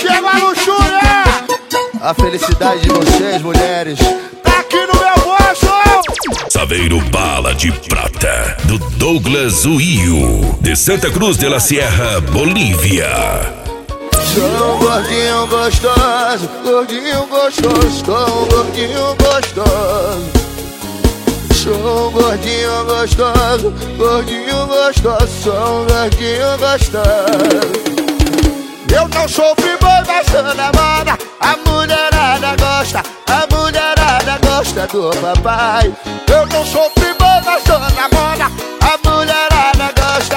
chega a luxúria. A felicidade de vocês, mulheres, tá aqui no meu bolso. Saveiro Bala de Prata, do Douglas Uio, de Santa Cruz de la Sierra, Bolívia. Sou um gordinho gostoso, gordinho gostoso, sou um gordinho gostoso. Sou um gordinho gostoso, gordinho gostoso, sou um gordinho gostoso. Eu não sou friboi, mas sou na moda. A mulherada gosta do papai. Eu não sou friboi, mas sou na moda. A mulherada gosta.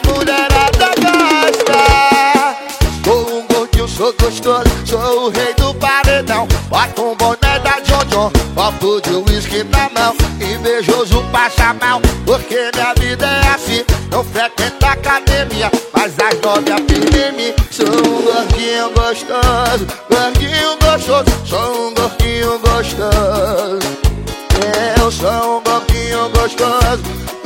Sou um gordinho, sou gostoso, sou o rei do paredão. Bota um boné da John, copo de uísque na mão, invejoso passa mal, porque minha vida é assim. não frequenta academia, mas as novias pirem em mim. Sou um gordinho gostoso, sou um gordinho gostoso. Eu sou um gordinho gostoso,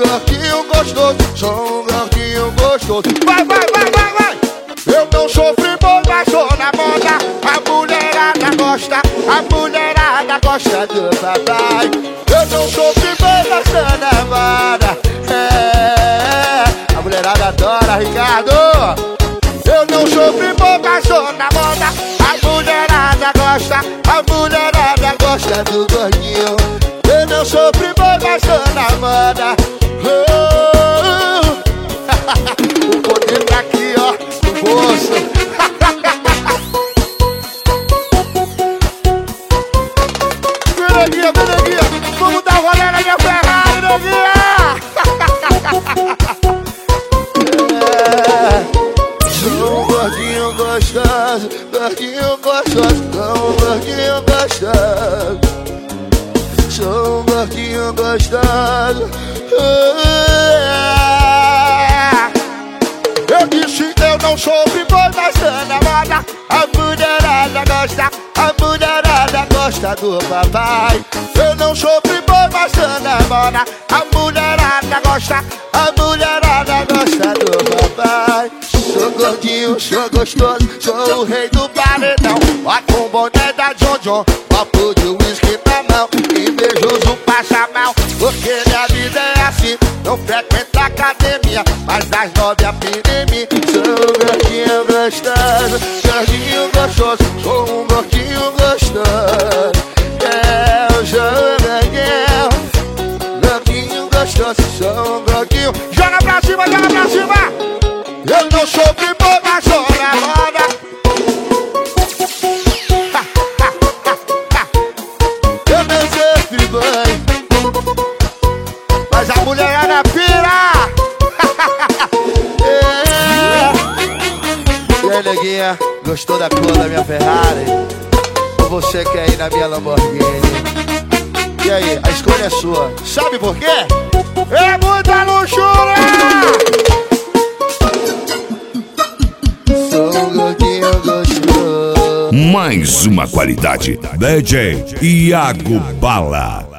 sou um gordinho gostoso. Vai! Eu não sou friboi, mas sou na moda. A mulherada gosta do papai. Eu não sou friboi, mas sou na moda. A mulherada adora, Ricardo. Eu não sou friboi, mas sou na moda. A mulherada gosta do gordinho. Eu não sou friboi, mas sou na moda. O poder tá aqui, ó, no bolso. Neguinha, vamos dar rolê na minha Ferrari, neguinha. Sou um gordinho gostoso, sou um gordinho gostoso. Sou um gordinho gostoso. Eu disse, eu não sou friboi, mas sou na moda. A mulherada gosta do papai. Eu não sou friboi, mas sou na moda. A mulherada gosta do papai. Sou gordinho, sou gostoso, sou o rei do paredão. Bota um boné da John, copo de uísque na mão, invejoso passa mal, porque minha vida é assim. Não frequenta academia, mas as novias pirem em mim. Sou um gordinho gostoso, sou um gordinho gostoso. Eu sou um gordinho gostoso, sou um gordinho. Joga pra cima! Eu não sou friboi, mas sou na moda. Eu não sou friboi, mas a mulherada pira. E aí, neguinha, gostou da cor da minha Ferrari? Ou você quer ir na minha Lamborghini? E aí, a escolha é sua. Sabe por quê? É muita luxúria. Sou um gordinho gostoso. Mais uma qualidade, DJ Iago Bala.